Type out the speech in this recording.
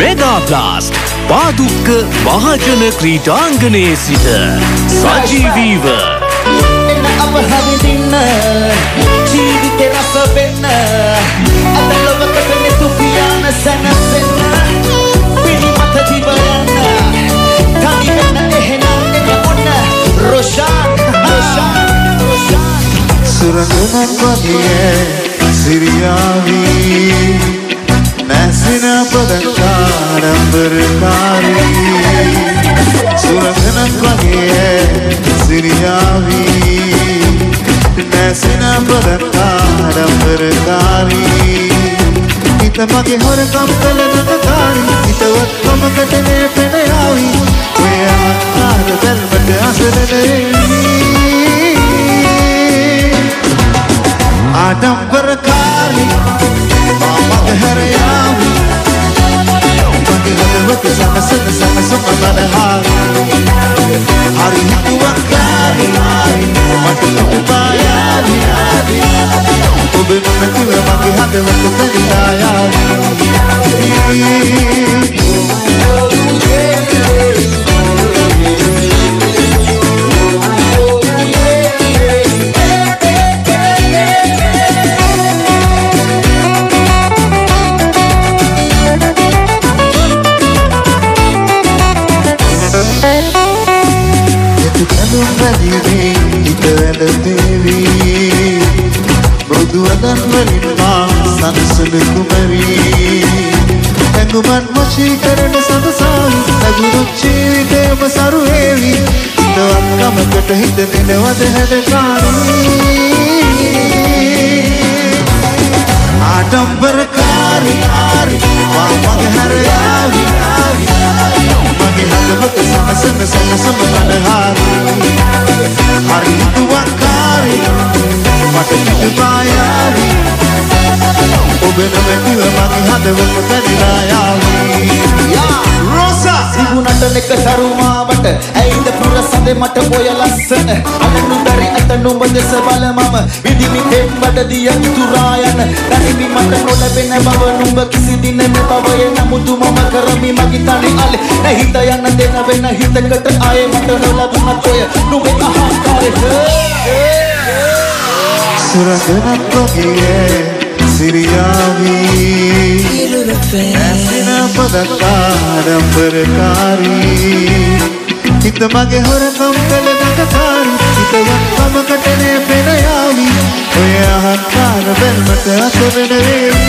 mega blast Padukka මහජන ක්‍රීඩාංගණයේ සිට සජීවීව අප හැවිදින්න ජීවිතේ රස වෙන්න අද ලොවකට නෙතු පියාන සැනසෙන්න පිළිමත දිවයන්න තනි වෙන්න එහෙනම් එන්න ඔන්න රොෂාන් සුරංගනක් වගේ සිරියාවී නැසින පදකාරම්බරකාරී සුරංගනක් වගේ සිරියාවී නැසින පදකාරම්බරකාරී හිත මගේ හොරකම් කළ නටකාරී හිතවත් කොමකට නේපෙන යාවී ඔය ආකාර බැල්මට අසරණේ ආඩම්බරකාරී මමගේ හැරයාවි මගේ හදවත සමසන මනහාරි හරි හිතුවක්කාරි මට තුපායාවි ඔබ නොමැතිව මගේ හදවත පරිලායාවි මෘදුවදන් වලින් මා සනසන කුමරී ඇඟුමන් වශී කරන සඳසාවි නැගුරුත් ජීවිතයම සරුවේවි හිතවත් කමකට හිත දෙනවද හැඩකාරී ආඩම්බරකාරී මගේ හැරයාවි මගේ හදවත සමසන මනහාරි හරි හිතුවක්කාරී මට පිටුපායාවි ඔබ නොමැතිව මගේ හදවත පැනිලා යාවි රෝසා සිගුණට නෙක තරුමාවට ඇයිද පුරසඳ මට ඔය ලස්සන අනනු බැරි ඇත නුඹ දෙස බල මම විදිමි තෙන් බඩ දිය තුරා යන දැනිමි මට නොලැබෙන බව නුඹ කිසි දින මේ බවය නමුතු මම කරමි මගේ තනි අලි නැහිත යන දෙන වෙන හිතකට ආයේ මට නොලැබුණත් ඔය නුඹේ අහංකාරේ සුරංගනක් වගේ සිරියාවී නැසින පදකාරම්බරකාරී හිත මගේ හොරකම් කළ නටකාරී හිතවත් කමකට නේපෙන යාවි ඔය අහංකාර බැල්මට අසරණ වේවි